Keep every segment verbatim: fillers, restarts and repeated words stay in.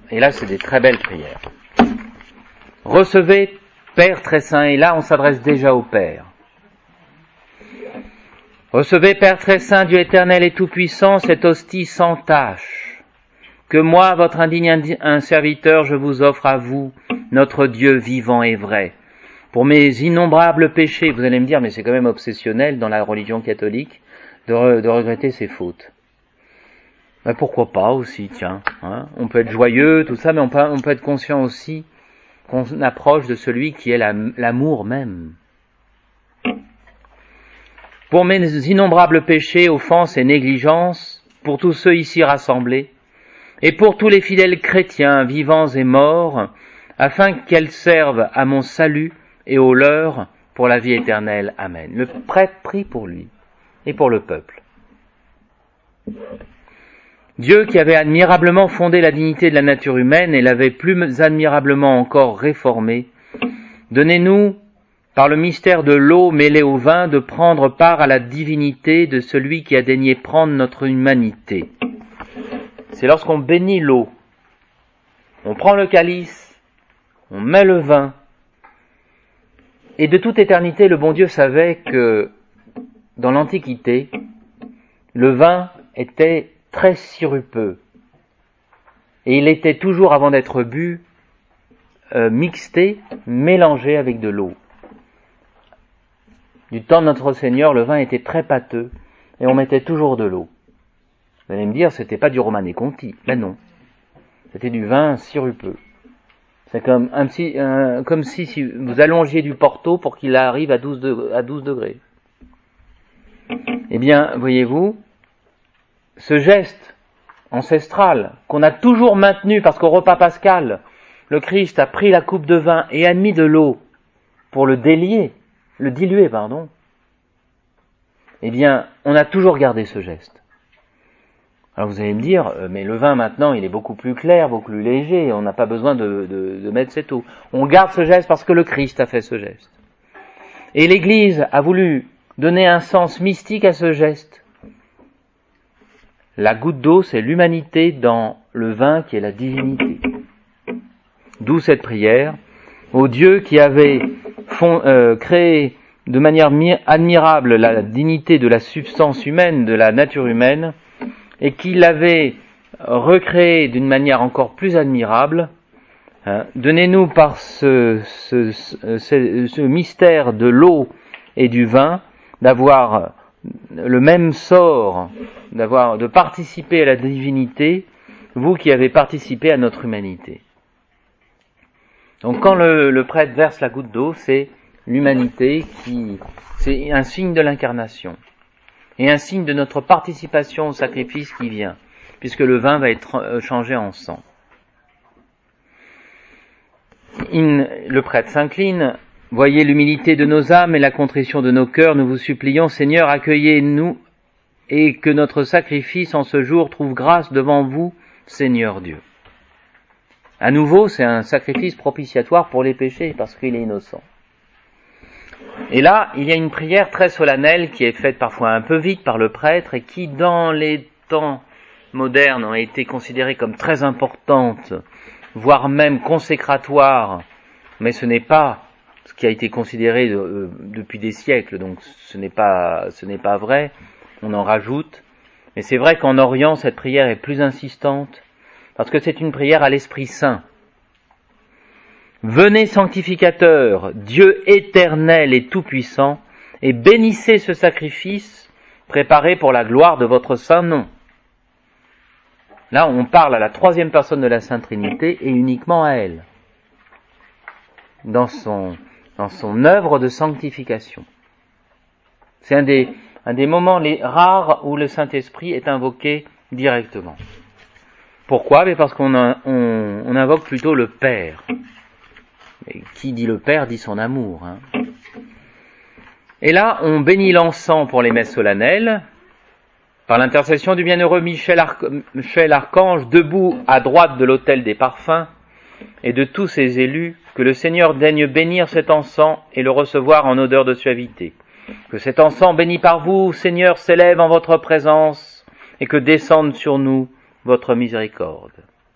Et là, c'est des très belles prières. Recevez, Père très saint, et là, on s'adresse déjà au Père. Recevez, Père très saint, Dieu éternel et tout-puissant, cette hostie sans tache, que moi, votre indigne un serviteur, je vous offre à vous, notre Dieu vivant et vrai. Pour mes innombrables péchés, vous allez me dire, mais c'est quand même obsessionnel dans la religion catholique de, re, de regretter ses fautes. Ben pourquoi pas aussi, tiens. Hein, on peut être joyeux, tout ça, mais on peut, on peut être conscient aussi qu'on approche de celui qui est la, l'amour même. Pour mes innombrables péchés, offenses et négligences, pour tous ceux ici rassemblés, et pour tous les fidèles chrétiens, vivants et morts, afin qu'elles servent à mon salut et au leur pour la vie éternelle. Amen. Le prêtre prie pour lui et pour le peuple. Dieu qui avait admirablement fondé la dignité de la nature humaine et l'avait plus admirablement encore réformée, donnez-nous, par le mystère de l'eau mêlée au vin, de prendre part à la divinité de celui qui a daigné prendre notre humanité. C'est lorsqu'on bénit l'eau, on prend le calice, on met le vin, et de toute éternité, le bon Dieu savait que, dans l'Antiquité, le vin était très sirupeux, et il était toujours, avant d'être bu, euh, mixté, mélangé avec de l'eau. Du temps de notre Seigneur, le vin était très pâteux, et on mettait toujours de l'eau. Vous allez me dire, c'était pas du Romanée Conti. Ben non. C'était du vin sirupeux. C'est comme, un petit, un, comme si, si vous allongiez du Porto pour qu'il arrive à douze, de, à douze degrés. Eh bien, voyez-vous, ce geste ancestral qu'on a toujours maintenu, parce qu'au repas pascal, le Christ a pris la coupe de vin et a mis de l'eau pour le délier, le diluer, pardon. Eh bien, on a toujours gardé ce geste. Alors vous allez me dire, mais le vin maintenant, il est beaucoup plus clair, beaucoup plus léger, on n'a pas besoin de, de, de mettre cette eau. On garde ce geste parce que le Christ a fait ce geste. Et l'Église a voulu donner un sens mystique à ce geste. La goutte d'eau, c'est l'humanité dans le vin qui est la divinité. D'où cette prière, au Dieu qui avait fond, euh, créé de manière admirable la dignité de la substance humaine, de la nature humaine, et qui l'avait recréé d'une manière encore plus admirable. Hein, donnez-nous par ce, ce, ce, ce mystère de l'eau et du vin, d'avoir le même sort, d'avoir, de participer à la divinité, vous qui avez participé à notre humanité. Donc quand le, le prêtre verse la goutte d'eau, c'est l'humanité qui, c'est un signe de l'incarnation. Et un signe de notre participation au sacrifice qui vient, puisque le vin va être changé en sang. In, le prêtre s'incline, voyez l'humilité de nos âmes et la contrition de nos cœurs, nous vous supplions, Seigneur, accueillez-nous, et que notre sacrifice en ce jour trouve grâce devant vous, Seigneur Dieu. À nouveau, c'est un sacrifice propitiatoire pour les péchés, parce qu'il est innocent. Et là, il y a une prière très solennelle qui est faite parfois un peu vite par le prêtre et qui, dans les temps modernes, a été considérée comme très importante, voire même consécratoire, mais ce n'est pas ce qui a été considéré de, euh, depuis des siècles, donc ce n'est pas, ce n'est pas vrai, on en rajoute. Mais c'est vrai qu'en Orient, cette prière est plus insistante, parce que c'est une prière à l'Esprit Saint. Venez sanctificateur, Dieu éternel et tout-puissant, et bénissez ce sacrifice préparé pour la gloire de votre saint nom. Là, on parle à la troisième personne de la Sainte Trinité et uniquement à elle, dans son, dans son œuvre de sanctification. C'est un des, un des moments les rares où le Saint-Esprit est invoqué directement. Pourquoi ? Mais parce qu'on a, on, on invoque plutôt le Père. Et qui dit le Père dit son amour. Hein. Et là, on bénit l'encens pour les messes solennelles, par l'intercession du bienheureux Michel, Arc- Michel Archange, debout à droite de l'autel des parfums, et de tous ses élus, que le Seigneur daigne bénir cet encens et le recevoir en odeur de suavité. Que cet encens béni par vous, Seigneur, s'élève en votre présence, et que descende sur nous votre miséricorde.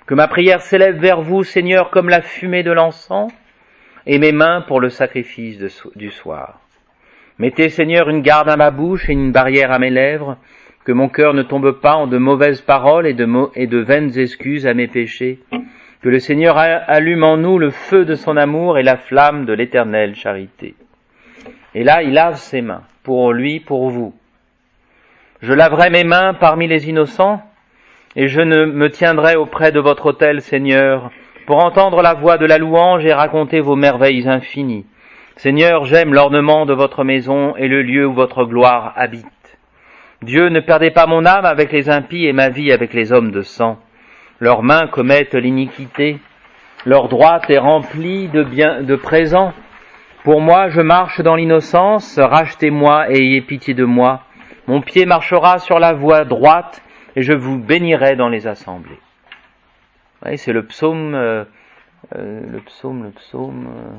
Que ma prière s'élève vers vous, Seigneur, comme la fumée de l'encens, et mes mains pour le sacrifice de, du soir. Mettez, Seigneur, une garde à ma bouche et une barrière à mes lèvres, que mon cœur ne tombe pas en de mauvaises paroles et de, et de vaines excuses à mes péchés. Que le Seigneur allume en nous le feu de son amour et la flamme de l'éternelle charité. Et là, il lave ses mains, pour lui, pour vous. Je laverai mes mains parmi les innocents, et je ne me tiendrai auprès de votre autel, Seigneur, pour entendre la voix de la louange et raconter vos merveilles infinies. Seigneur, j'aime l'ornement de votre maison et le lieu où votre gloire habite. Dieu, ne perdez pas mon âme avec les impies et ma vie avec les hommes de sang. Leurs mains commettent l'iniquité, leur droite est remplie de bien, de présents. Pour moi, je marche dans l'innocence, rachetez-moi et ayez pitié de moi. Mon pied marchera sur la voie droite, et je vous bénirai dans les assemblées. Vous voyez, c'est le psaume, euh, euh, le psaume, le psaume, euh,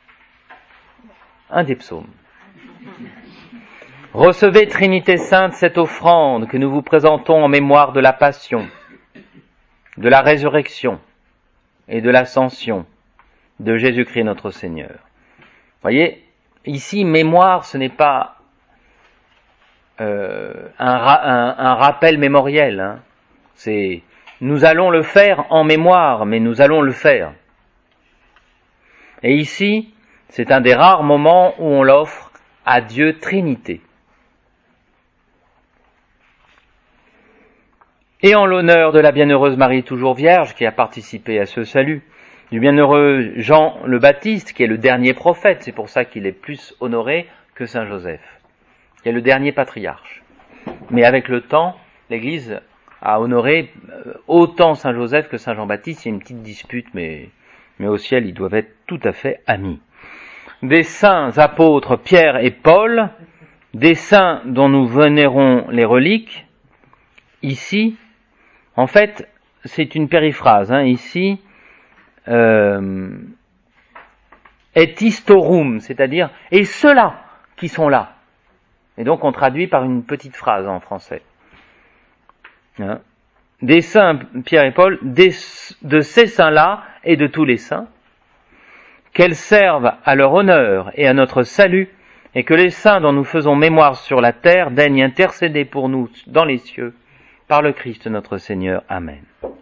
un des psaumes. Recevez, Trinité Sainte, cette offrande que nous vous présentons en mémoire de la passion, de la résurrection et de l'ascension de Jésus-Christ notre Seigneur. Vous voyez, ici, mémoire, ce n'est pas Euh, un, un, un rappel mémoriel, hein. C'est nous allons le faire en mémoire, mais nous allons le faire. Et ici, c'est un des rares moments où on l'offre à Dieu Trinité. Et en l'honneur de la bienheureuse Marie toujours Vierge qui a participé à ce salut, du bienheureux Jean le Baptiste qui est le dernier prophète, c'est pour ça qu'il est plus honoré que Saint Joseph, qui est le dernier patriarche. Mais avec le temps, l'Église a honoré autant Saint Joseph que Saint Jean-Baptiste. Il y a une petite dispute, mais, mais au ciel, ils doivent être tout à fait amis. Des saints apôtres Pierre et Paul, des saints dont nous vénérons les reliques, ici, en fait, c'est une périphrase, hein, ici, euh, et historum, c'est-à-dire, et ceux-là qui sont là. Et donc on traduit par une petite phrase en français. Hein? Des saints Pierre et Paul, des, de ces saints-là et de tous les saints, qu'elles servent à leur honneur et à notre salut, et que les saints dont nous faisons mémoire sur la terre daignent intercéder pour nous dans les cieux, par le Christ notre Seigneur. Amen.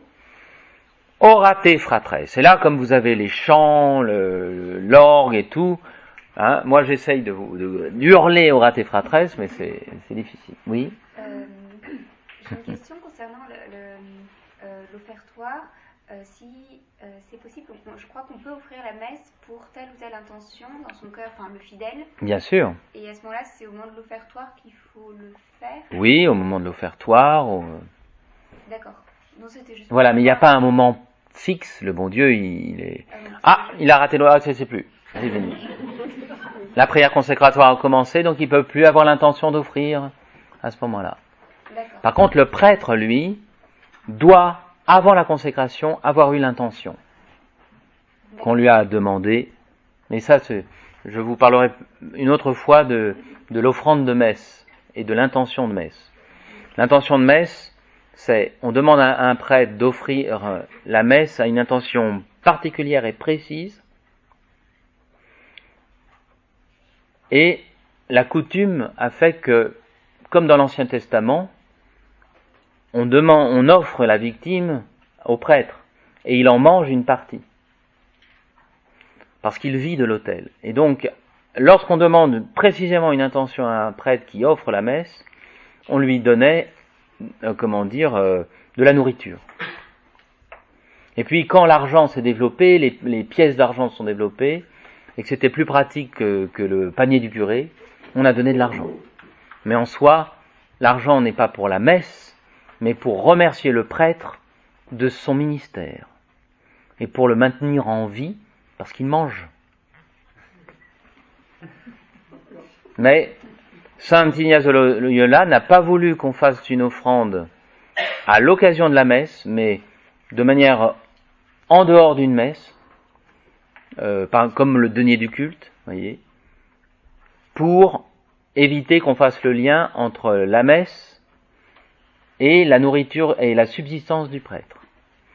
Orate fratres. C'est là, comme vous avez les chants, le, l'orgue et tout, hein, moi j'essaye de vous de, d'hurler Orate fratres, mais c'est, c'est difficile. Oui. Euh, j'ai une question concernant le, le, euh, l'offertoire. Euh, si euh, c'est possible, je crois qu'on peut offrir la messe pour telle ou telle intention dans son cœur, enfin le fidèle. Bien sûr. Et à ce moment-là, c'est au moment de l'offertoire qu'il faut le faire. Oui, au moment de l'offertoire. Au... D'accord. Non, c'était juste. Voilà, mais il n'y a pas un moment fixe. Le bon Dieu, il est. Ah, non, ah il a raté le. Ah, je ne sais plus. C'est fini. La prière consécratoire a commencé, donc il ne peut plus avoir l'intention d'offrir à ce moment-là. D'accord. Par contre, le prêtre, lui, doit, avant la consécration, avoir eu l'intention qu'on lui a demandé. Mais ça, c'est, je vous parlerai une autre fois de, de l'offrande de messe et de l'intention de messe. L'intention de messe, c'est, on demande à un prêtre d'offrir la messe à une intention particulière et précise. Et la coutume a fait que, comme dans l'Ancien Testament, on demande, on offre la victime au prêtre et il en mange une partie parce qu'il vit de l'autel. Et donc, lorsqu'on demande précisément une intention à un prêtre qui offre la messe, on lui donnait, euh, comment dire, euh, de la nourriture. Et puis, quand l'argent s'est développé, les, les pièces d'argent se sont développées, et que c'était plus pratique que, que le panier du curé, on a donné de l'argent. Mais en soi, l'argent n'est pas pour la messe, mais pour remercier le prêtre de son ministère, et pour le maintenir en vie, parce qu'il mange. Mais Saint Ignace de Loyola n'a pas voulu qu'on fasse une offrande à l'occasion de la messe, mais de manière en dehors d'une messe, euh, comme le denier du culte, voyez, pour éviter qu'on fasse le lien entre la messe et la nourriture et la subsistance du prêtre.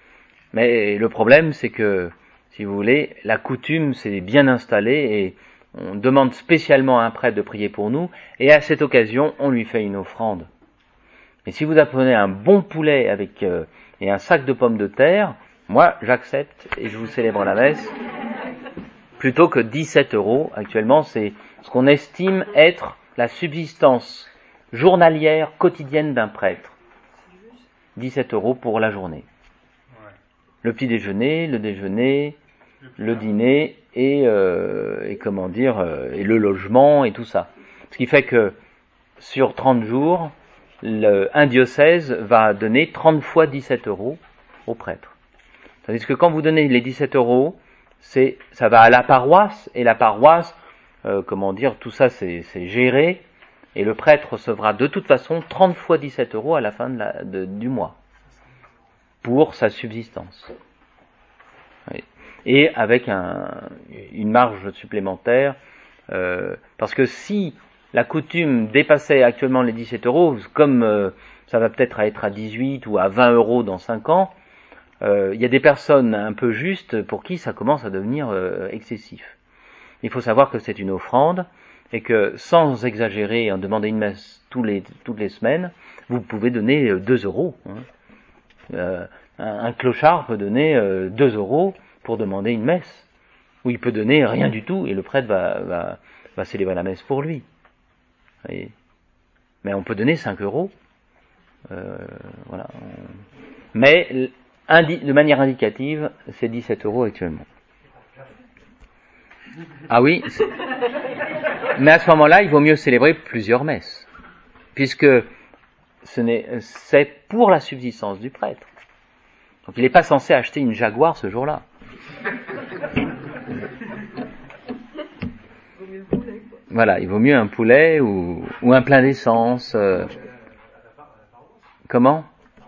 Mais le problème, c'est que, si vous voulez, la coutume s'est bien installée et on demande spécialement à un prêtre de prier pour nous, et à cette occasion, on lui fait une offrande. Et si vous apprenez un bon poulet avec euh, et un sac de pommes de terre, moi, j'accepte et je vous célèbre la messe, plutôt que dix-sept euros. Actuellement, c'est ce qu'on estime être la subsistance journalière quotidienne d'un prêtre. dix-sept euros pour la journée. Le petit déjeuner, le déjeuner, le dîner et, euh, et comment dire, euh, et le logement et tout ça. Ce qui fait que sur trente jours, le, un diocèse va donner trente fois dix-sept euros au prêtre. Tandis que quand vous donnez les dix-sept euros, c'est, ça va à la paroisse, et la paroisse, euh, comment dire, tout ça c'est, c'est géré, et le prêtre recevra de toute façon trente fois dix-sept euros à la fin de la, de, du mois, pour sa subsistance. Oui. Et avec un, une marge supplémentaire, euh, parce que si la coutume dépassait actuellement les dix-sept euros, comme euh, ça va peut-être être à dix-huit ou à vingt euros dans cinq ans, euh, il y a des personnes un peu justes pour qui ça commence à devenir euh, excessif. Il faut savoir que c'est une offrande, et que sans exagérer, en demander une messe tous les, toutes les semaines, vous pouvez donner deux euros. Hein. Euh, un, un clochard peut donner euh, deux euros pour demander une messe, ou il peut donner rien du tout, et le prêtre va, va, va célébrer la messe pour lui. Voyez. Mais on peut donner cinq euros. Euh, voilà. Mais indi- de manière indicative, c'est dix-sept euros actuellement. Ah oui, c'est... mais à ce moment-là, il vaut mieux célébrer plusieurs messes, puisque ce n'est, c'est pour la subsistance du prêtre. Donc il n'est pas censé acheter une Jaguar ce jour-là. Voilà, il vaut mieux un poulet ou, ou un plein d'essence. Euh... Comment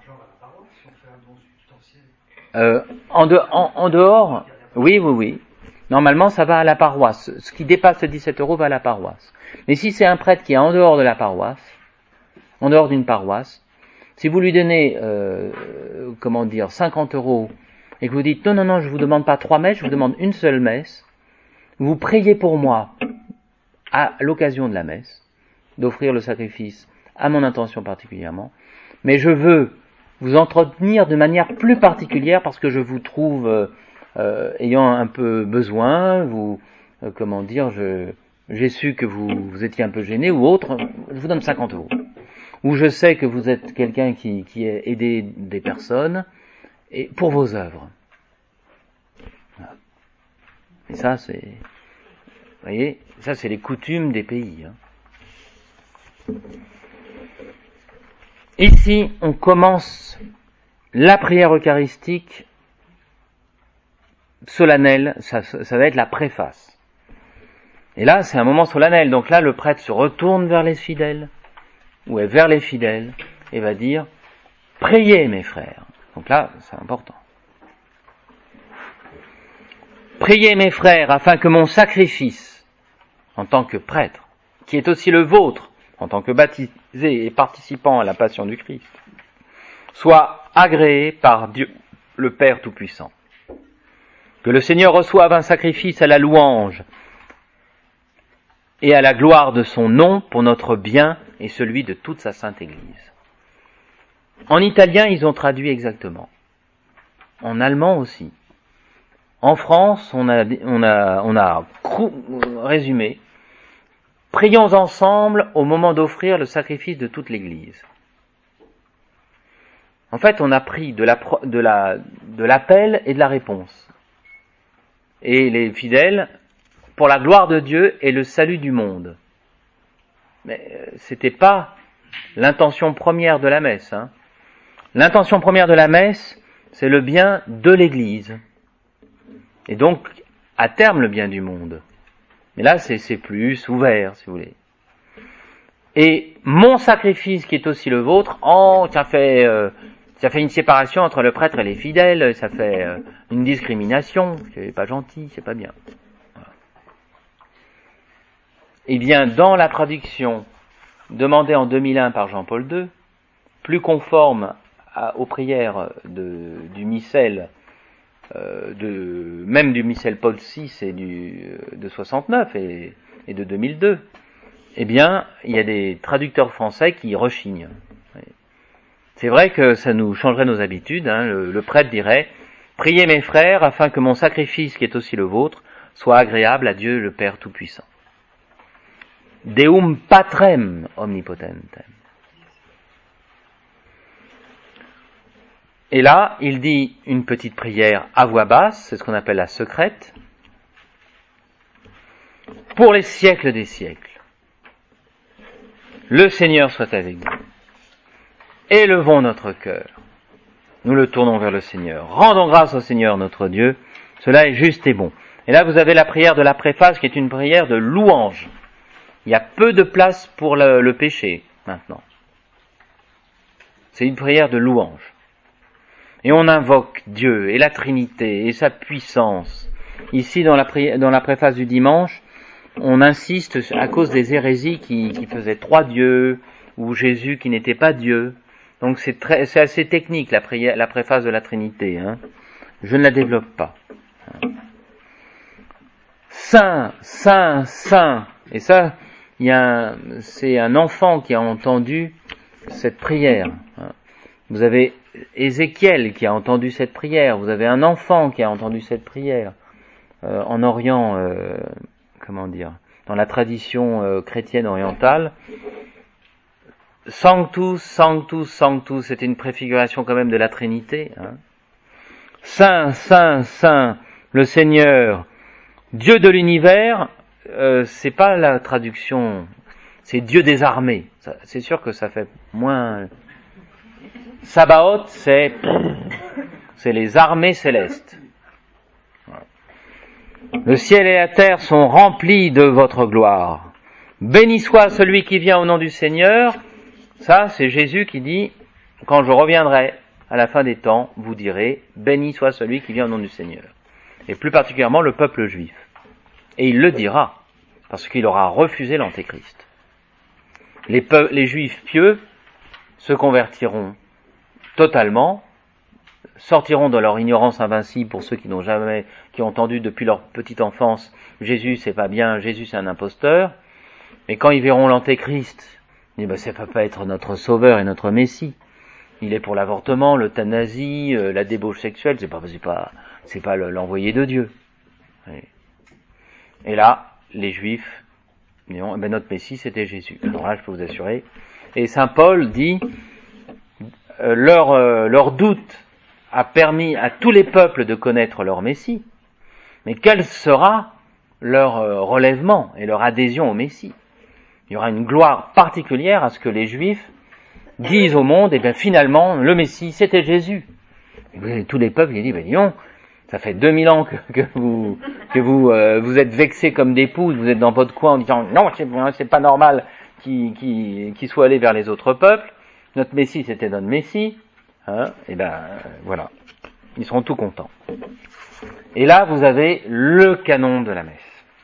euh, en, de, en, en dehors, oui, oui, oui. Normalement, ça va à la paroisse. Ce qui dépasse dix-sept euros va à la paroisse. Mais si c'est un prêtre qui est en dehors de la paroisse, en dehors d'une paroisse, si vous lui donnez, euh, comment dire, cinquante euros, et que vous dites, non, non, non, je vous demande pas trois messes, je vous demande une seule messe, vous priez pour moi, à l'occasion de la messe, d'offrir le sacrifice à mon intention particulièrement, mais je veux vous entretenir de manière plus particulière parce que je vous trouve euh, euh, ayant un peu besoin, vous, euh, comment dire, je, j'ai su que vous, vous étiez un peu gêné ou autre, je vous donne cinquante euros. Ou je sais que vous êtes quelqu'un qui, qui a aidé des personnes, et pour vos œuvres. Voilà. Et ça, c'est, vous voyez, ça c'est les coutumes des pays. Hein. Ici, on commence la prière eucharistique solennelle, ça, ça va être la préface. Et là, c'est un moment solennel, donc là, le prêtre se retourne vers les fidèles, ou vers les fidèles, et va dire « Priez, mes frères ». Donc là, c'est important. « Priez, mes frères, afin que mon sacrifice, en tant que prêtre, qui est aussi le vôtre, en tant que baptisé et participant à la passion du Christ, soit agréé par Dieu, le Père Tout-Puissant. Que le Seigneur reçoive un sacrifice à la louange et à la gloire de son nom pour notre bien et celui de toute sa sainte Église. » En italien, ils ont traduit exactement. En allemand aussi. En France, on a, on a, on a résumé. Prions ensemble au moment d'offrir le sacrifice de toute l'Église. En fait, on a pris de, la, de, la, de l'appel et de la réponse. Et les fidèles, pour la gloire de Dieu et le salut du monde. Mais c'était pas l'intention première de la messe. Hein. L'intention première de la messe, c'est le bien de l'Église. Et donc, à terme, le bien du monde. Mais là, c'est, c'est plus ouvert, si vous voulez. Et mon sacrifice, qui est aussi le vôtre, oh, ça fait, euh, ça fait une séparation entre le prêtre et les fidèles, ça fait euh, une discrimination, c'est pas gentil, c'est pas bien. Voilà. Eh bien, dans la traduction demandée en deux mille un par Jean-Paul deux, plus conforme à, aux prières de, du missel euh, de, même du missel Paul six et du, de soixante-neuf et, et de deux mille deux, eh bien, il y a des traducteurs français qui rechignent. C'est vrai que ça nous changerait nos habitudes, hein. le, le prêtre dirait « Priez mes frères afin que mon sacrifice, qui est aussi le vôtre, soit agréable à Dieu le Père Tout-Puissant. » Deum patrem omnipotentem. Et là, il dit une petite prière à voix basse, c'est ce qu'on appelle la secrète, pour les siècles des siècles. Le Seigneur soit avec nous. Élevons notre cœur. Nous le tournons vers le Seigneur. Rendons grâce au Seigneur notre Dieu. Cela est juste et bon. Et là, vous avez la prière de la préface qui est une prière de louange. Il y a peu de place pour le, le péché maintenant. C'est une prière de louange. Et on invoque Dieu et la Trinité et sa puissance. Ici, dans la, pri- dans la préface du dimanche, on insiste à cause des hérésies qui, qui faisaient trois dieux, ou Jésus qui n'était pas Dieu. Donc c'est, très, c'est assez technique la, prière, la préface de la Trinité. Hein. Je ne la développe pas. Saint, Saint, Saint. Et ça, il y a un, c'est un enfant qui a entendu cette prière. Vous avez Ézéchiel qui a entendu cette prière. Vous avez un enfant qui a entendu cette prière. Euh, en Orient, euh, comment dire, dans la tradition euh, chrétienne orientale, Sanctus, Sanctus, Sanctus, c'était une préfiguration quand même de la Trinité. Hein. Saint, Saint, Saint, le Seigneur, Dieu de l'univers, euh, c'est pas la traduction, c'est Dieu des armées. Ça, c'est sûr que ça fait moins. Sabaoth, c'est c'est les armées célestes. Le ciel et la terre sont remplis de votre gloire. Béni soit celui qui vient au nom du Seigneur. Ça, c'est Jésus qui dit, quand je reviendrai à la fin des temps, vous direz, béni soit celui qui vient au nom du Seigneur. Et plus particulièrement le peuple juif. Et il le dira, parce qu'il aura refusé l'Antéchrist. Les, peu, les juifs pieux se convertiront totalement, sortiront de leur ignorance invincible pour ceux qui n'ont jamais, qui ont entendu depuis leur petite enfance, Jésus c'est pas bien, Jésus c'est un imposteur, et quand ils verront l'Antéchrist, ils disent, ben, ça peut pas être notre sauveur et notre Messie. Il est pour l'avortement, l'euthanasie, euh, la débauche sexuelle, c'est pas, c'est pas, c'est pas l'envoyé de Dieu. Et là, les Juifs diront, ben, notre Messie c'était Jésus. Alors là, je peux vous assurer. Et Saint Paul dit, euh, leur, euh, leur doute a permis à tous les peuples de connaître leur Messie, mais quel sera leur euh, relèvement et leur adhésion au Messie? Il y aura une gloire particulière à ce que les Juifs disent au monde, et eh bien finalement, le Messie, c'était Jésus. Et tous les peuples, ils disent, ben disons, ça fait deux mille ans que, que vous, que vous, euh, vous êtes vexés comme des poules, vous êtes dans votre coin en disant, non, c'est, c'est pas normal qu'il, qu'il, qu'il soit allé vers les autres peuples. Notre Messie, c'était notre Messie. Hein, et ben, euh, voilà. Ils seront tout contents. Et là, vous avez le canon de la messe.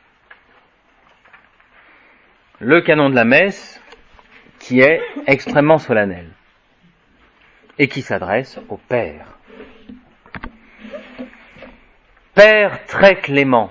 Le canon de la messe, qui est extrêmement solennel et qui s'adresse au Père. Père très clément,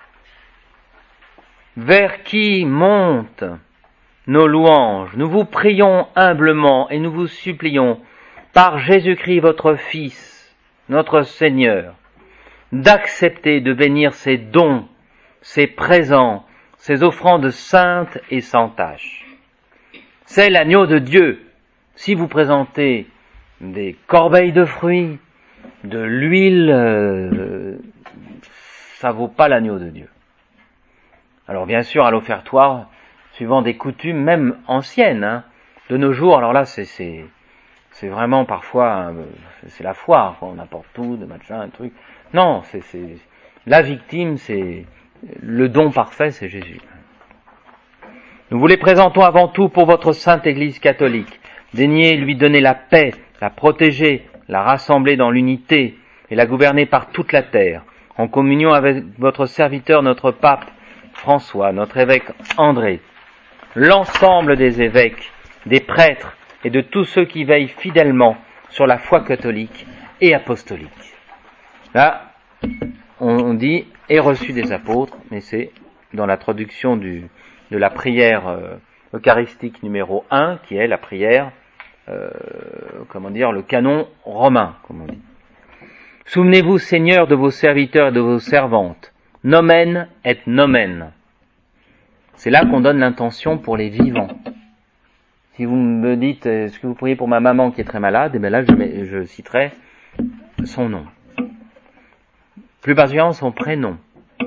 vers qui montent nos louanges, nous vous prions humblement et nous vous supplions, par Jésus-Christ votre Fils, notre Seigneur, d'accepter de bénir ces dons, ces présents, ces offrandes saintes et sans tache. C'est l'agneau de Dieu. Si vous présentez des corbeilles de fruits, de l'huile, euh, ça vaut pas l'agneau de Dieu. Alors bien sûr, à l'offertoire, suivant des coutumes, même anciennes, hein, de nos jours, alors là, c'est, c'est, c'est vraiment parfois, euh, c'est la foire, quoi. On apporte tout, de machin, un truc. Non, c'est, c'est, la victime, c'est, le don parfait, c'est Jésus. Nous vous les présentons avant tout pour votre sainte Église catholique. Daignez lui donner la paix, la protéger, la rassembler dans l'unité et la gouverner par toute la terre, en communion avec votre serviteur, notre pape François, notre évêque André, l'ensemble des évêques, des prêtres et de tous ceux qui veillent fidèlement sur la foi catholique et apostolique. Là, on, on dit « est reçu des apôtres », mais c'est dans la traduction du, de la prière euh, eucharistique numéro un, qui est la prière, euh, comment dire, le canon romain, comme on dit. « Souvenez-vous, Seigneur, de vos serviteurs et de vos servantes, nomen et nomen ». C'est là qu'on donne l'intention pour les vivants. Si vous me dites, est-ce que vous priez pour ma maman qui est très malade, et bien là, je, mets, je citerai son nom. Plus particulièrement son prénom.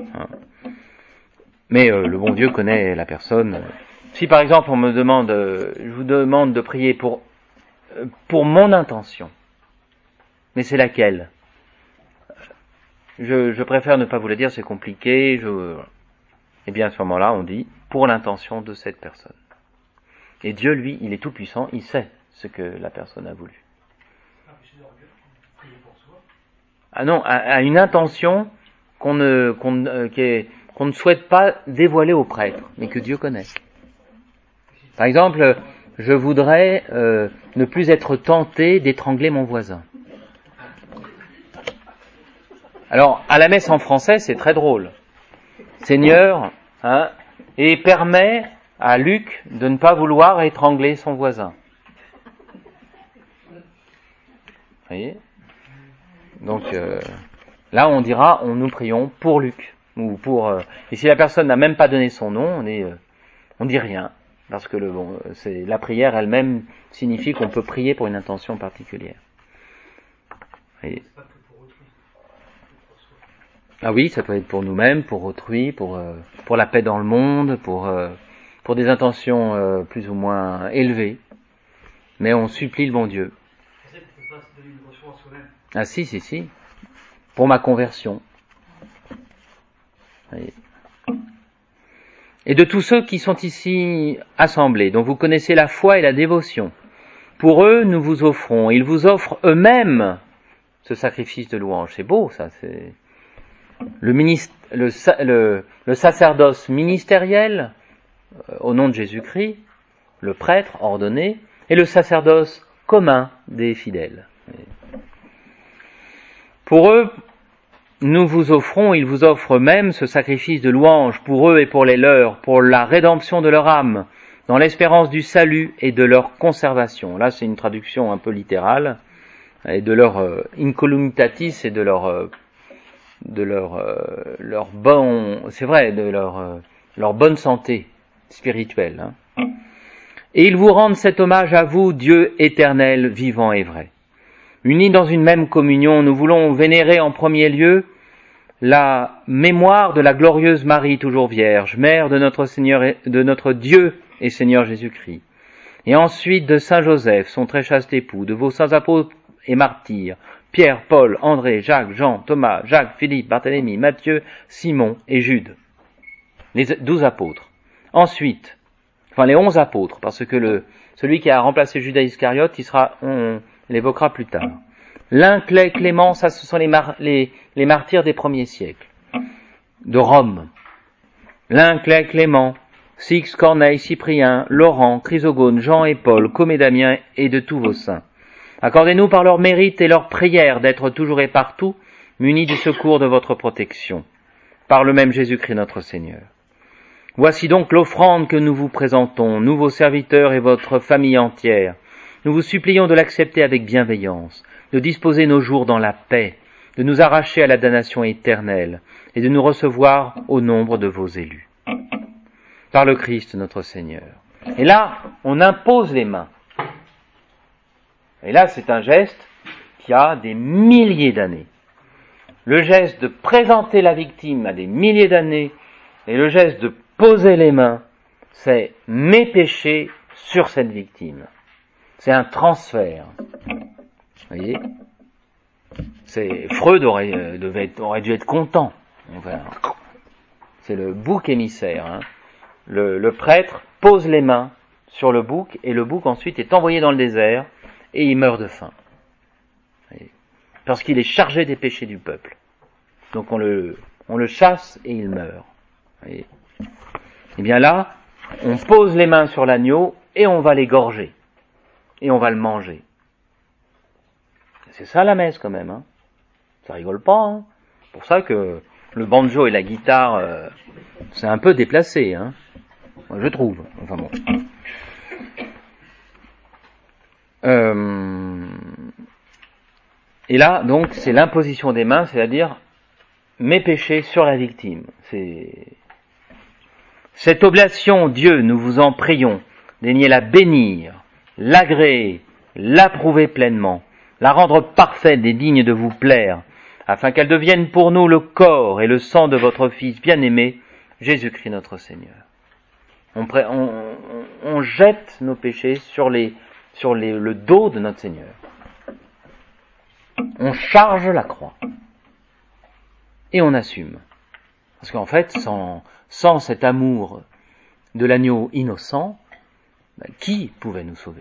Mais euh, le bon Dieu connaît la personne. Si par exemple on me demande, euh, je vous demande de prier pour, euh, pour mon intention, mais c'est laquelle ? je, je préfère ne pas vous la dire, c'est compliqué. Je... Eh bien à ce moment-là, on dit pour l'intention de cette personne. Et Dieu, lui, il est tout puissant, il sait ce que la personne a voulu. Ah non, à, à une intention qu'on ne, qu'on, euh, qui est, qu'on ne souhaite pas dévoiler au prêtre, mais que Dieu connaît. Par exemple, je voudrais euh, ne plus être tenté d'étrangler mon voisin. Alors, à la messe en français, c'est très drôle. Seigneur, hein, et permet à Luc de ne pas vouloir étrangler son voisin. Vous voyez ? Donc euh, là, on dira, on nous prions pour Luc, ou pour. Euh, et si la personne n'a même pas donné son nom, on est, euh, on dit rien, parce que le bon, c'est la prière elle-même signifie qu'on peut prier pour une intention particulière. Vous voyez ? Ah oui, ça peut être pour nous-mêmes, pour autrui, pour euh, pour la paix dans le monde, pour euh, pour des intentions euh, plus ou moins élevées. Mais on supplie le bon Dieu. Ah si, si, si. Pour ma conversion. Voyez. Et de tous ceux qui sont ici assemblés, dont vous connaissez la foi et la dévotion, pour eux, nous vous offrons, ils vous offrent eux-mêmes ce sacrifice de louange. C'est beau, ça, c'est... Le, ministre, le, le, le sacerdoce ministériel, euh, au nom de Jésus-Christ, le prêtre ordonné, et le sacerdoce commun des fidèles. Pour eux, nous vous offrons, ils vous offrent eux-mêmes ce sacrifice de louange pour eux et pour les leurs, pour la rédemption de leur âme, dans l'espérance du salut et de leur conservation. Là, c'est une traduction un peu littérale, et de leur euh, incolumitatis et de leur... Euh, de leur euh, leur bon, c'est vrai, de leur euh, leur bonne santé spirituelle. Hein. Et ils vous rendent cet hommage à vous, Dieu éternel, vivant et vrai. Unis dans une même communion, nous voulons vénérer en premier lieu la mémoire de la glorieuse Marie toujours vierge, mère de notre Seigneur, et, de notre Dieu et Seigneur Jésus-Christ. Et ensuite de Saint Joseph, son très chaste époux, de vos saints apôtres et martyrs, Pierre, Paul, André, Jacques, Jean, Thomas, Jacques, Philippe, Barthélemy, Matthieu, Simon et Jude. Les douze apôtres. Ensuite, enfin les onze apôtres, parce que le, celui qui a remplacé Judas Iscariote, il sera, on l'évoquera plus tard. L'un, Clay, Clément, ça ce sont les, mar, les, les martyrs des premiers siècles, de Rome. L'un, Clay, Clément, Six, Corneille, Cyprien, Laurent, Chrysogone, Jean et Paul, Côme et Damien et de tous vos saints. Accordez-nous par leur mérite et leur prière d'être toujours et partout munis du secours de votre protection, par le même Jésus-Christ notre Seigneur. Voici donc l'offrande que nous vous présentons, nous vos serviteurs et votre famille entière. Nous vous supplions de l'accepter avec bienveillance, de disposer nos jours dans la paix, de nous arracher à la damnation éternelle et de nous recevoir au nombre de vos élus. Par le Christ notre Seigneur. Et là, on impose les mains. Et là, c'est un geste qui a des milliers d'années. Le geste de présenter la victime a des milliers d'années, et le geste de poser les mains, c'est mes péchés sur cette victime. C'est un transfert. Vous voyez ? C'est, Freud aurait, euh, devait être, aurait dû être content. Enfin, c'est le bouc émissaire. Hein. Le, le prêtre pose les mains sur le bouc, et le bouc ensuite est envoyé dans le désert, et il meurt de faim. Parce qu'il est chargé des péchés du peuple. Donc on le, on le chasse et il meurt. Et bien là, on pose les mains sur l'agneau et on va l'égorger. Et on va le manger. C'est ça la messe quand même. Hein. Ça rigole pas. Hein. C'est pour ça que le banjo et la guitare, euh, c'est un peu déplacé, hein, je trouve. Enfin bon. Euh, et là, donc, c'est l'imposition des mains, c'est-à-dire mes péchés sur la victime. C'est cette oblation, Dieu, nous vous en prions, daignez la bénir, l'agréer, l'approuver pleinement, la rendre parfaite et digne de vous plaire, afin qu'elle devienne pour nous le corps et le sang de votre Fils bien-aimé, Jésus-Christ notre Seigneur. On, pré- on, on, on jette nos péchés sur, les, sur les, le dos de notre Seigneur. On charge la croix. Et on assume. Parce qu'en fait, sans, sans cet amour de l'agneau innocent, ben, qui pouvait nous sauver?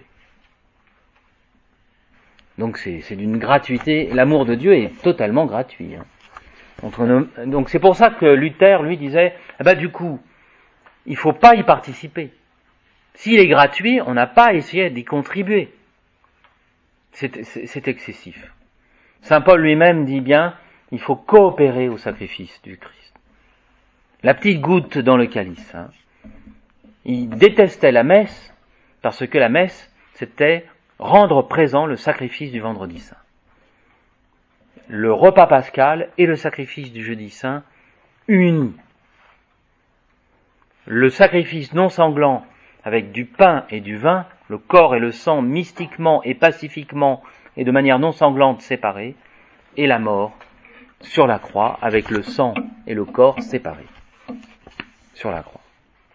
Donc c'est, c'est d'une gratuité, l'amour de Dieu est totalement gratuit. Hein. Entre nos, donc c'est pour ça que Luther, lui, disait, eh ben, du coup, il ne faut pas y participer. S'il est gratuit, on n'a pas essayé d'y contribuer. C'est, c'est, c'est excessif. Saint Paul lui-même dit bien, il faut coopérer au sacrifice du Christ. La petite goutte dans le calice. Hein. Il détestait la messe, parce que la messe, c'était rendre présent le sacrifice du vendredi saint. Le repas pascal et le sacrifice du jeudi saint unis. Le sacrifice non sanglant avec du pain et du vin, le corps et le sang mystiquement et pacifiquement et de manière non sanglante séparés, et la mort sur la croix avec le sang et le corps séparés sur la croix.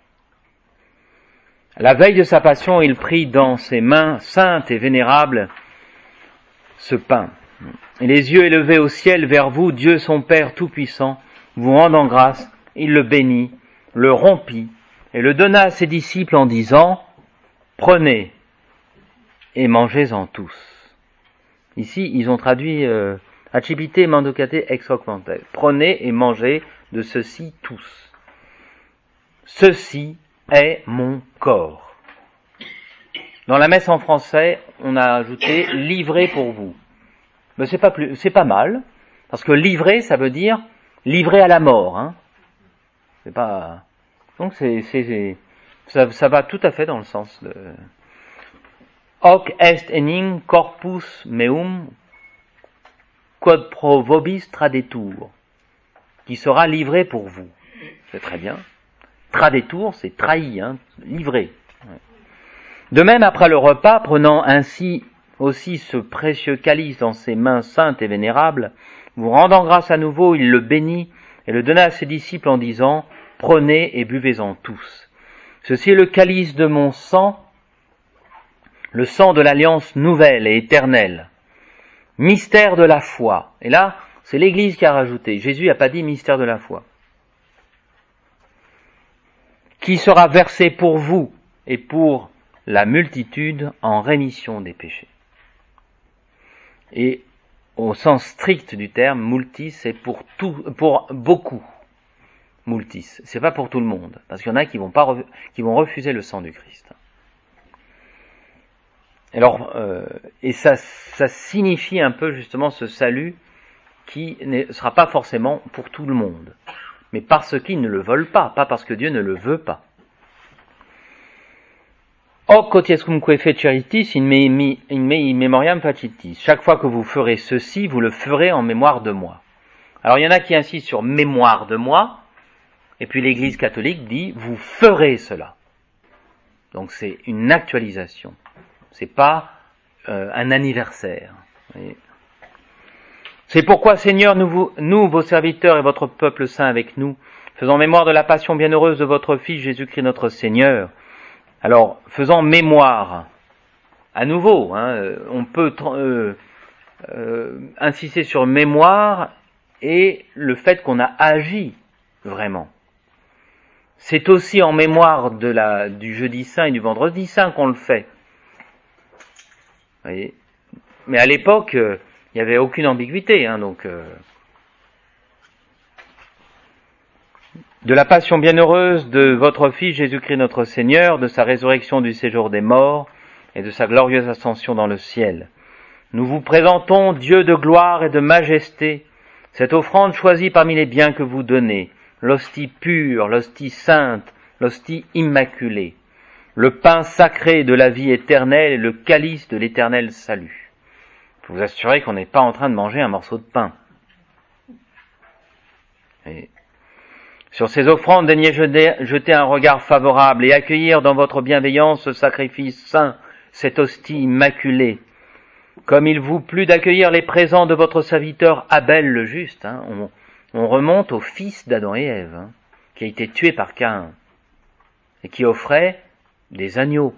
La veille de sa passion, il prit dans ses mains saintes et vénérables ce pain. Et les yeux élevés au ciel vers vous, Dieu son Père Tout-Puissant, vous rendant grâce, il le bénit, le rompit et le donna à ses disciples en disant, « Prenez et mangez-en tous. » Ici, ils ont traduit euh, « Accipite mandocate ex hoc vente ». Prenez et mangez de ceci tous. Ceci est mon corps. Dans la messe en français, on a ajouté « livré pour vous ». Mais c'est pas plus, c'est pas mal, parce que livrer, ça veut dire livrer à la mort. Hein. C'est pas. Donc c'est, c'est, c'est ça, ça va tout à fait dans le sens de. Hoc est enim corpus meum quod pro vobis tradetur, qui sera livré pour vous. C'est très bien. Tradetur, c'est trahi, hein, livré. De même, après le repas, prenant ainsi aussi ce précieux calice dans ses mains saintes et vénérables, vous rendant grâce à nouveau, il le bénit et le donna à ses disciples en disant, « Prenez et buvez-en tous. Ceci est le calice de mon sang, le sang de l'alliance nouvelle et éternelle. Mystère de la foi. » Et là, c'est l'Église qui a rajouté. Jésus n'a pas dit mystère de la foi. Qui sera versé pour vous et pour la multitude en rémission des péchés. Et au sens strict du terme, multis, c'est pour tout, pour beaucoup. Multis, c'est pas pour tout le monde, parce qu'il y en a qui vont pas, qui vont refuser le sang du Christ. Alors, euh, et ça, ça signifie un peu justement ce salut qui ne sera pas forcément pour tout le monde, mais parce qu'ils ne le veulent pas, pas parce que Dieu ne le veut pas. Hoc quotiescumque feceritis in me, in me in memoriam facitis. Chaque fois que vous ferez ceci, vous le ferez en mémoire de moi. Alors il y en a qui insistent sur mémoire de moi, et puis l'Église catholique dit vous ferez cela. Donc c'est une actualisation. C'est pas euh, un anniversaire. Voyez. C'est pourquoi, Seigneur, nous, vous, nous, vos serviteurs et votre peuple saint avec nous, faisons mémoire de la passion bienheureuse de votre Fils Jésus-Christ notre Seigneur. Alors, faisant mémoire, à nouveau, hein, on peut euh, euh, insister sur mémoire et le fait qu'on a agi vraiment. C'est aussi en mémoire de la, du jeudi saint et du vendredi saint qu'on le fait. Vous voyez. Mais à l'époque, euh, il n'y avait aucune ambiguïté, hein, donc... Euh, de la passion bienheureuse de votre Fils Jésus-Christ notre Seigneur, de sa résurrection du séjour des morts et de sa glorieuse ascension dans le ciel. Nous vous présentons, Dieu de gloire et de majesté, Cette offrande choisie parmi les biens que vous donnez, l'hostie pure, l'hostie sainte, l'hostie immaculée, le pain sacré de la vie éternelle et le calice de l'éternel salut. Il faut vous assurer qu'on n'est pas en train de manger un morceau de pain. Et sur ces offrandes, daignez jeter un regard favorable et accueillir dans votre bienveillance ce sacrifice saint, cette hostie immaculée, comme il vous plut d'accueillir les présents de votre serviteur Abel le juste. Hein. On, on remonte au fils d'Adam et Ève, hein, qui a été tué par Caïn, et qui offrait des agneaux.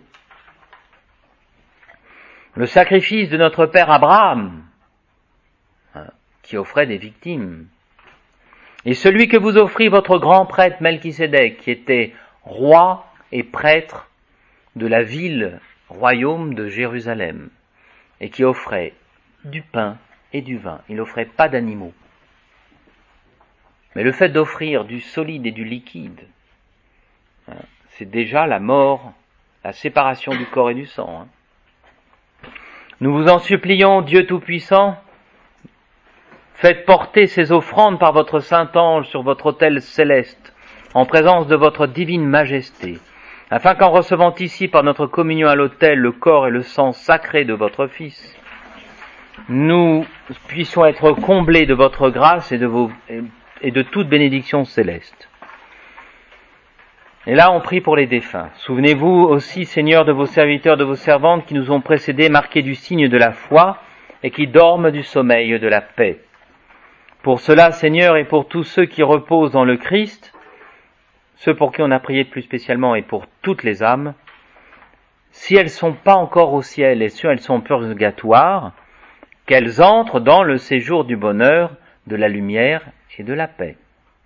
Le sacrifice de notre père Abraham, hein, qui offrait des victimes. Et celui que vous offrit votre grand prêtre Melchisédek, qui était roi et prêtre de la ville, royaume de Jérusalem, et qui offrait du pain et du vin. Il n'offrait pas d'animaux. Mais le fait d'offrir du solide et du liquide, hein, c'est déjà la mort, la séparation du corps et du sang. Hein. Nous vous en supplions, Dieu Tout-Puissant, faites porter ces offrandes par votre Saint-Ange sur votre autel céleste, en présence de votre divine majesté, afin qu'en recevant ici par notre communion à l'autel le corps et le sang sacré de votre Fils, nous puissions être comblés de votre grâce et de, vos, et de toute bénédiction céleste. Et là, on prie pour les défunts. Souvenez-vous aussi, Seigneur, de vos serviteurs, de vos servantes qui nous ont précédés, marqués du signe de la foi et qui dorment du sommeil de la paix. Pour cela, Seigneur, et pour tous ceux qui reposent dans le Christ, ceux pour qui on a prié plus spécialement et pour toutes les âmes, si elles ne sont pas encore au ciel et si elles sont purgatoires, qu'elles entrent dans le séjour du bonheur, de la lumière et de la paix.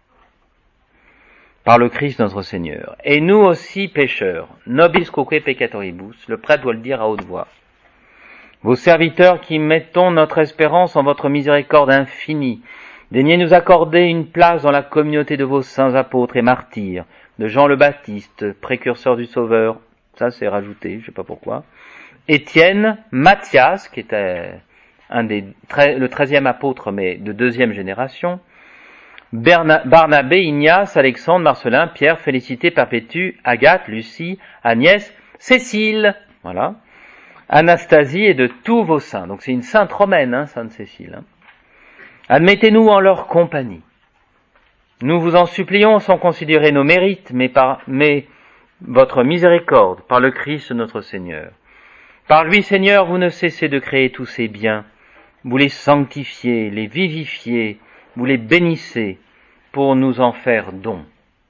Par le Christ notre Seigneur. Et nous aussi pécheurs, nobis quoque peccatoribus, le prêtre doit le dire à haute voix. Vos serviteurs qui mettons notre espérance en votre miséricorde infinie, daignez nous accorder une place dans la communauté de vos saints apôtres et martyrs, de Jean le Baptiste, précurseur du Sauveur, ça c'est rajouté, je ne sais pas pourquoi, Étienne, Matthias, qui était un des, le treizième apôtre mais de deuxième génération, Berna, Barnabé, Ignace, Alexandre, Marcelin, Pierre, Félicité, Perpétue, Agathe, Lucie, Agnès, Cécile, voilà, Anastasie et de tous vos saints. Donc c'est une sainte romaine, hein, Sainte Cécile. Hein. Admettez-nous en leur compagnie. Nous vous en supplions sans considérer nos mérites, mais par mais votre miséricorde, par le Christ notre Seigneur. Par lui, Seigneur, vous ne cessez de créer tous ces biens. Vous les sanctifiez, les vivifiez, vous les bénissez pour nous en faire don.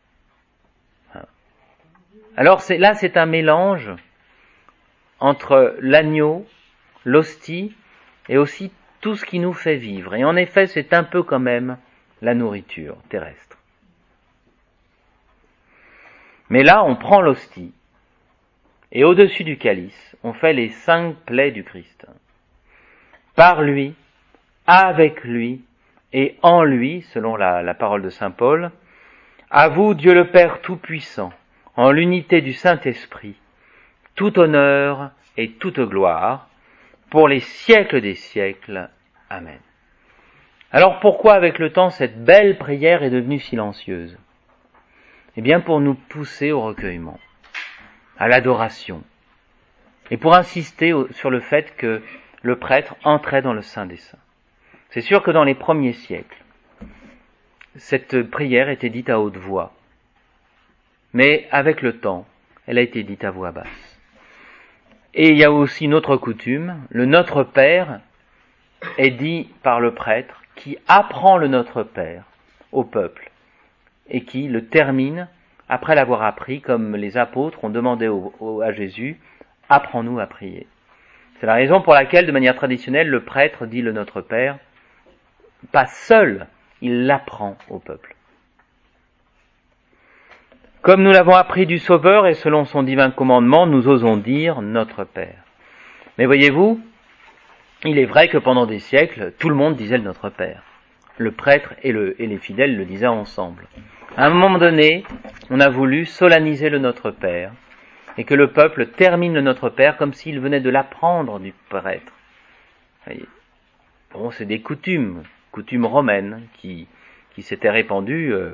Alors c'est, là, c'est un mélange entre l'agneau, l'hostie et aussi tout ce qui nous fait vivre. Et en effet, c'est un peu quand même la nourriture terrestre. Mais là, on prend l'hostie et au-dessus du calice, on fait les cinq plaies du Christ. Par lui, avec lui, et en lui, selon la, la parole de saint Paul, à vous, Dieu le Père Tout-Puissant, en l'unité du Saint-Esprit, tout honneur et toute gloire, pour les siècles des siècles. Amen. Alors pourquoi avec le temps cette belle prière est devenue silencieuse ? Eh bien pour nous pousser au recueillement, à l'adoration, et pour insister au, sur le fait que le prêtre entrait dans le Saint des Saints. C'est sûr que dans les premiers siècles, cette prière était dite à haute voix. Mais avec le temps, elle a été dite à voix basse. Et il y a aussi une autre coutume, le Notre Père est dit par le prêtre qui apprend le Notre Père au peuple et qui le termine après l'avoir appris, comme les apôtres ont demandé au, au, à Jésus, « Apprends-nous à prier ». C'est la raison pour laquelle, de manière traditionnelle, le prêtre dit le Notre Père, pas seul, il l'apprend au peuple. Comme nous l'avons appris du Sauveur et selon son divin commandement, nous osons dire Notre Père. Mais voyez-vous, il est vrai que pendant des siècles, tout le monde disait le Notre Père. Le prêtre et, le, et les fidèles le disaient ensemble. À un moment donné, on a voulu solenniser le Notre Père et que le peuple termine le Notre Père comme s'il venait de l'apprendre du prêtre. Voyez. Bon, c'est des coutumes. coutume romaine qui, qui s'était répandue. Euh...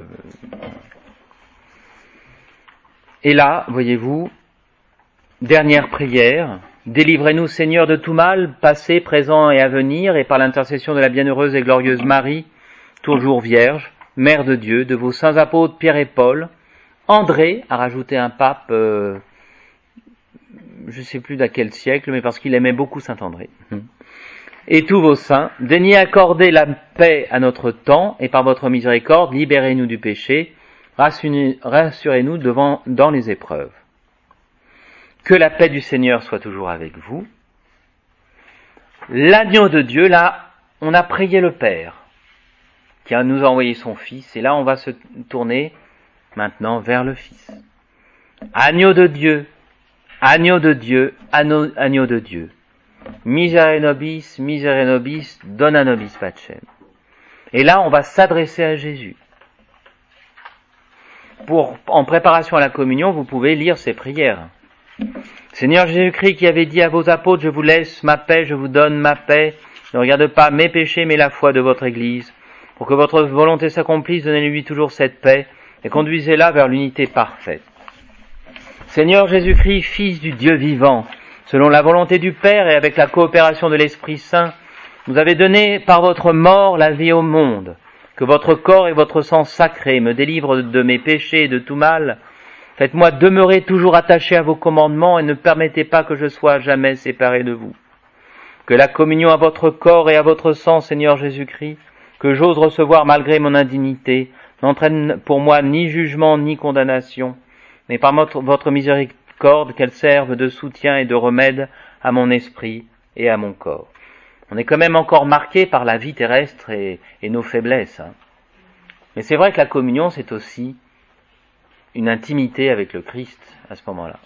Et là, voyez-vous, dernière prière, délivrez-nous Seigneur de tout mal, passé, présent et à venir, et par l'intercession de la bienheureuse et glorieuse Marie, toujours Vierge, Mère de Dieu, de vos saints apôtres Pierre et Paul, André a rajouté un pape, euh, je ne sais plus d'à quel siècle, mais parce qu'il aimait beaucoup saint André. Et tous vos saints, daignez accorder la paix à notre temps, et par votre miséricorde, libérez-nous du péché, rassurez-nous devant, dans les épreuves. Que la paix du Seigneur soit toujours avec vous. L'agneau de Dieu, là, on a prié le Père, qui nous a envoyé son Fils, et là on va se tourner maintenant vers le Fils. Agneau de Dieu, agneau de Dieu, agneau, agneau de Dieu. Misere nobis, misere nobis, dona nobis pacem. Et là, on va s'adresser à Jésus. Pour, en préparation à la communion, vous pouvez lire ces prières. Seigneur Jésus-Christ qui avait dit à vos apôtres, je vous laisse ma paix, je vous donne ma paix. Ne regarde pas mes péchés, mais la foi de votre Église. Pour que votre volonté s'accomplisse, donnez-lui toujours cette paix et conduisez-la vers l'unité parfaite. Seigneur Jésus-Christ, Fils du Dieu vivant, selon la volonté du Père et avec la coopération de l'Esprit Saint, vous avez donné par votre mort la vie au monde. Que votre corps et votre sang sacré me délivrent de mes péchés et de tout mal. Faites-moi demeurer toujours attaché à vos commandements et ne permettez pas que je sois jamais séparé de vous. Que la communion à votre corps et à votre sang, Seigneur Jésus-Christ, que j'ose recevoir malgré mon indignité, n'entraîne pour moi ni jugement ni condamnation, mais par votre, votre miséricorde qu'elle serve de soutien et de remède à mon esprit et à mon corps. On est quand même encore marqué par la vie terrestre et, et nos faiblesses. Hein. Mais c'est vrai que la communion, c'est aussi une intimité avec le Christ à ce moment-là.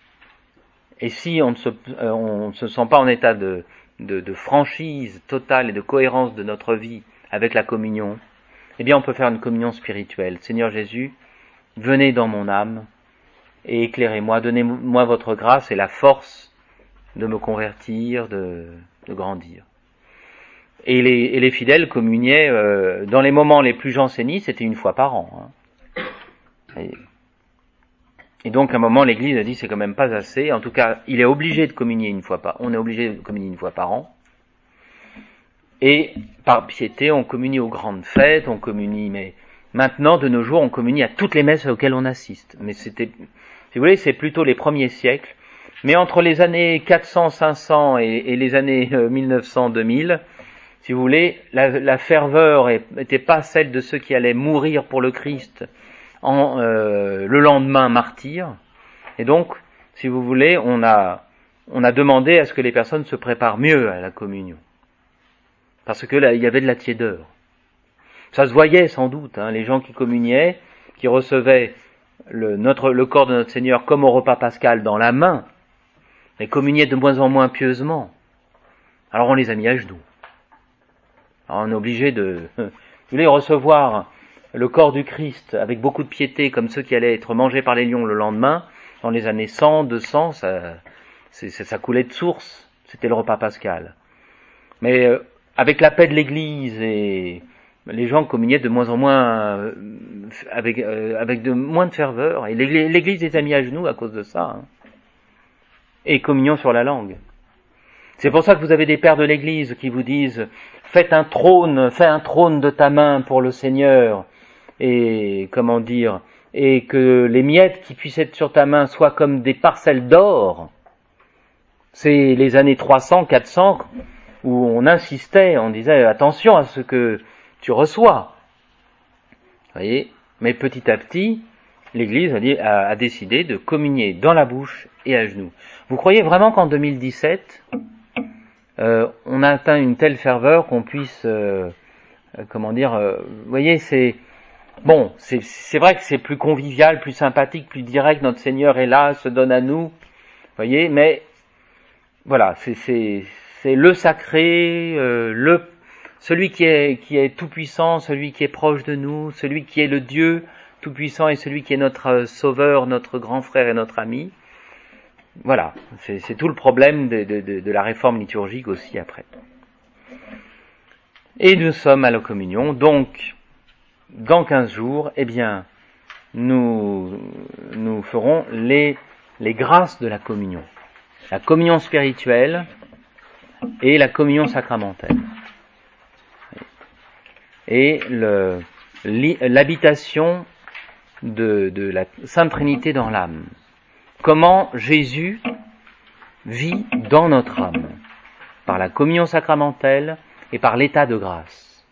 Et si on ne se, euh, on ne se sent pas en état de, de, de franchise totale et de cohérence de notre vie avec la communion, eh bien on peut faire une communion spirituelle. Seigneur Jésus, venez dans mon âme et éclairez-moi, donnez-moi votre grâce et la force de me convertir, de, de grandir. Et les, et les fidèles communiaient euh, dans les moments les plus jansénistes, c'était une fois par an. Hein. Et, et donc à un moment l'Église a dit c'est quand même pas assez. En tout cas, il est obligé de communier une fois par. On est obligé de communier une fois par an. Et par piété, on communie aux grandes fêtes, on communie. Mais maintenant, de nos jours, on communie à toutes les messes auxquelles on assiste. Mais c'était, si vous voulez, c'est plutôt les premiers siècles. Mais entre les années quatre cents, cinq cents et, et les années euh, mille neuf cents, deux mille. Si vous voulez, la, la ferveur n'était pas celle de ceux qui allaient mourir pour le Christ en, euh, le lendemain martyr. Et donc, si vous voulez, on a, on a demandé à ce que les personnes se préparent mieux à la communion. Parce que là, il y avait de la tiédeur. Ça se voyait sans doute, hein, les gens qui communiaient, qui recevaient le, notre, le corps de notre Seigneur comme au repas pascal dans la main, mais communiaient de moins en moins pieusement. Alors on les a mis à genoux. Alors on est obligé de, vous voulez, recevoir le corps du Christ avec beaucoup de piété, comme ceux qui allaient être mangés par les lions le lendemain, dans les années cent, deux cents, ça, c'est, ça coulait de source, c'était le repas pascal. Mais euh, avec la paix de l'Église, et les gens communiaient de moins en moins, euh, avec, euh, avec de moins de ferveur, et l'Église, l'Église les a mis à genoux à cause de ça. Hein. Et communion sur la langue. C'est pour ça que vous avez des pères de l'Église qui vous disent « Faites un trône, fais un trône de ta main pour le Seigneur. » Et, comment dire, et que les miettes qui puissent être sur ta main soient comme des parcelles d'or. C'est les années trois cents, quatre cents où on insistait, on disait « Attention à ce que tu reçois. » Vous voyez ? Mais petit à petit, l'Église a, dit, a, a décidé de communier dans la bouche et à genoux. Vous croyez vraiment qu'en deux mille dix-sept, Euh, on a atteint une telle ferveur qu'on puisse, euh, euh, comment dire, euh, vous voyez, c'est bon, c'est, c'est vrai que c'est plus convivial, plus sympathique, plus direct. Notre Seigneur est là, se donne à nous, vous voyez, mais voilà, c'est, c'est, c'est le sacré, euh, le celui qui est qui est tout puissant, celui qui est proche de nous, celui qui est le Dieu tout puissant et celui qui est notre Sauveur, notre grand frère et notre ami. Voilà, c'est, c'est tout le problème de, de, de, de la réforme liturgique aussi après. Et nous sommes à la communion, donc dans quinze jours, eh bien, nous, nous ferons les, les grâces de la communion. La communion spirituelle et la communion sacramentelle. Et le, l'habitation de, de la Sainte Trinité dans l'âme. Comment Jésus vit dans notre âme, par la communion sacramentelle et par l'état de grâce.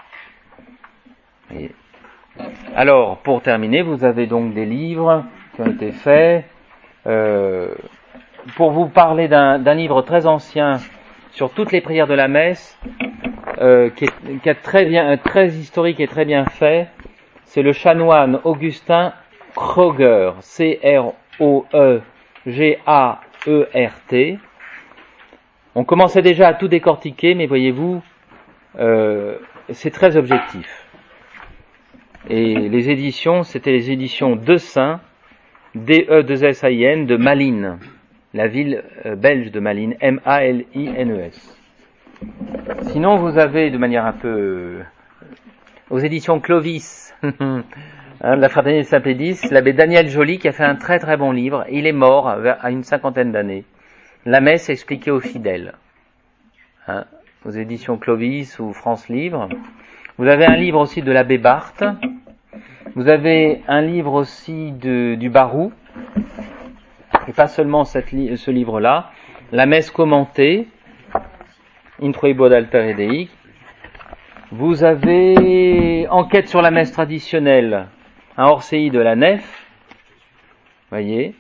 Et alors, pour terminer, vous avez donc des livres qui ont été faits. Euh, pour vous parler d'un, d'un livre très ancien sur toutes les prières de la messe, euh, qui est, qui est très bien, très historique et très bien fait, c'est le chanoine Augustin Kroger, C R O E G A E R T. On commençait déjà à tout décortiquer, mais voyez-vous, euh, c'est très objectif. Et les éditions, c'était les éditions De Saint, D E deux S A I N, de Malines, la ville euh, belge de Malines, M A L I N E S. Sinon, vous avez, de manière un peu... Euh, aux éditions Clovis, hein, de la Fraternité de Saint-Pédis, l'abbé Daniel Joly, qui a fait un très très bon livre. Il est mort à une cinquantaine d'années. La messe expliquée aux fidèles. Hein, aux éditions Clovis ou France Livre. Vous avez un livre aussi de l'abbé Barthes. Vous avez un livre aussi de, du Barou. Et pas seulement cette li- ce livre-là. La messe commentée. Introibo ad altare Dei. Vous avez Enquête sur la messe traditionnelle. Un hors-série de la Nef. Voyez.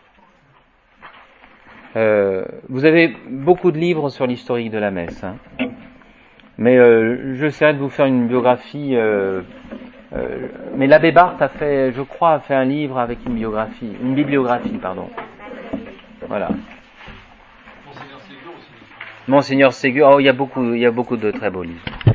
Euh, vous avez beaucoup de livres sur l'historique de la messe. Hein. Mais euh, j'essaierai de vous faire une biographie. Euh, euh, mais l'abbé Barthes a fait, je crois, a fait un livre avec une biographie, une bibliographie, pardon. Voilà. Monseigneur Ségur aussi. Monseigneur Ségur. Oh, il y a beaucoup, il y a beaucoup de très beaux livres.